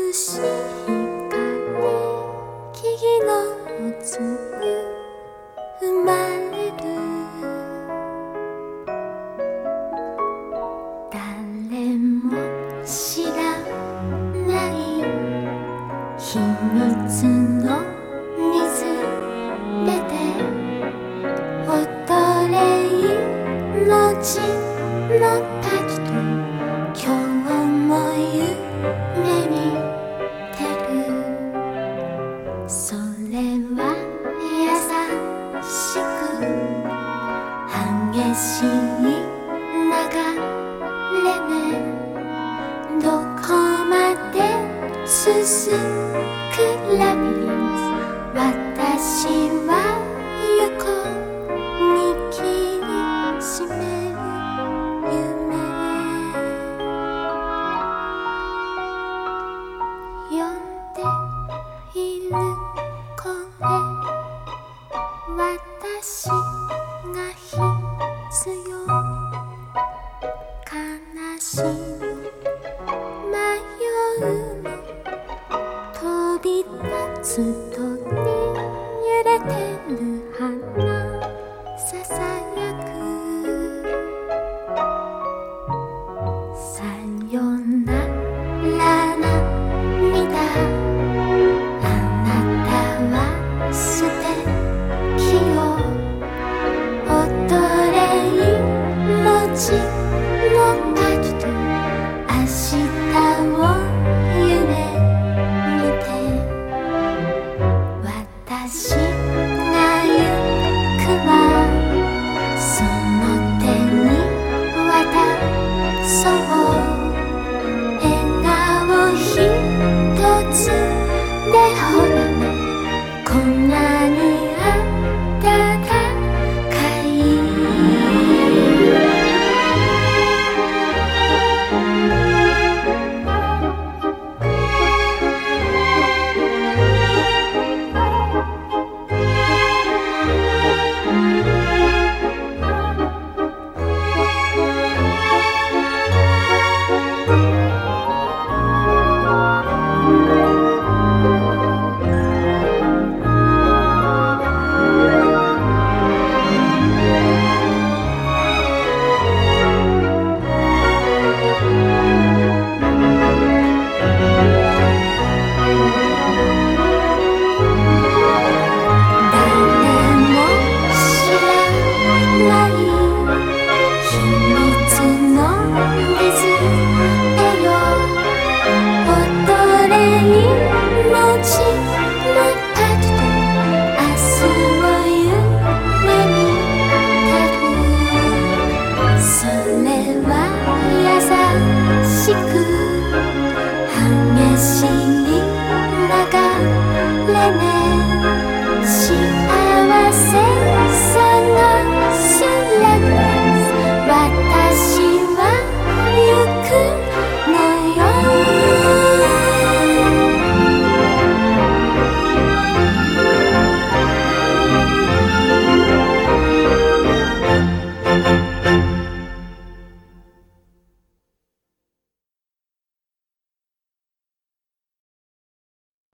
しい光木々の粒生まれる誰も知らない秘密の水辺で踊れ命の滝と今日も夢見てるそれは優しく激しい流れねどこまで続くラビリンス私は横に切りしめる夢呼んでいるこれ私が必要悲しみ迷うの飛び立つ